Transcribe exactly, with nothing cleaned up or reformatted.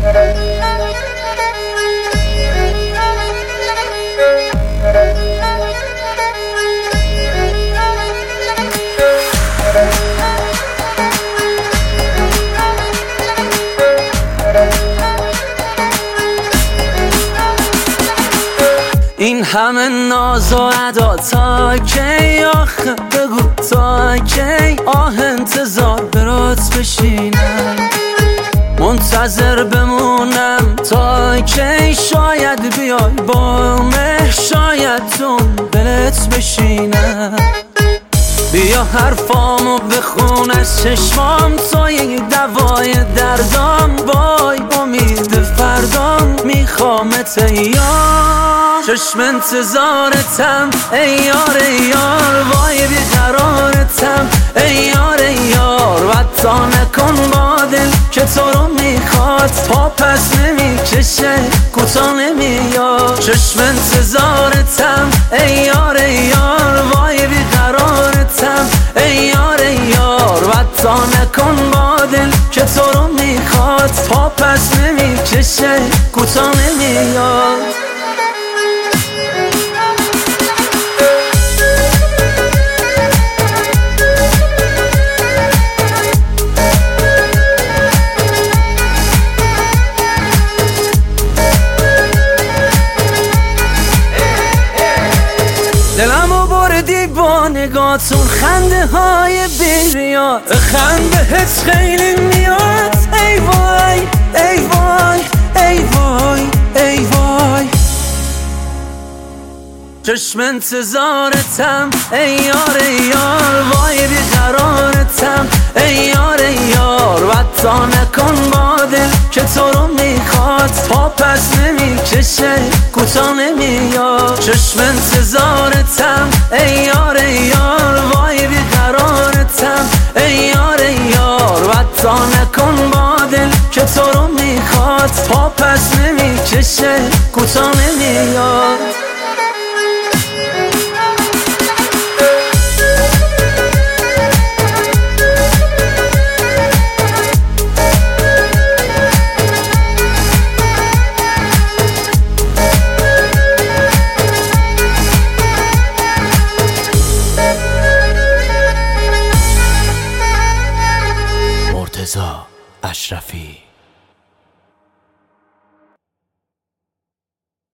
این همه ناز و ادا تا کی؟ آخه بگو تا کی؟ آه انتظار برات بشینم، منتظر بمونم تا کی؟ شاید بیای با مه، شاید تو دلت بشینم. بیا حرفامو بخون از چشمام، تو یک دوای دردام، وای امید فردام، میخوامت ایار، چشم انتظارتم ای یار ای یار، وای بیقرارتم ای یار ای یار. وطا نکن با دل که تو رو میخواد، پا پس نمیکشه کوتا نمیاد. چشم انتظارتم ای یار ای یار، وای بیقرارتم ای یار ای یار. وطا نکن با دل که تو رو میخواد، پا پس نمیکشه کوتا نمیاد. دلمو بردی با نگاتون، خنده های بیریاد، خنده هست خیلی میاد. ای وای ای وای ای وای ای وای. چشم انتظارتم ای یار ای یار، وای بیقرارتم ای یار ای یار. وطا نکن با دل که تو رو میخواد، پا پس نمیکشه کوتا نمیاد. چشم انتظارتم ای یار ای یار، وای بیقرارتم ای یار ای یار. وطا نکن با دل که تو رو میخواد، پا پس نمیکشه کوتا نمیاد.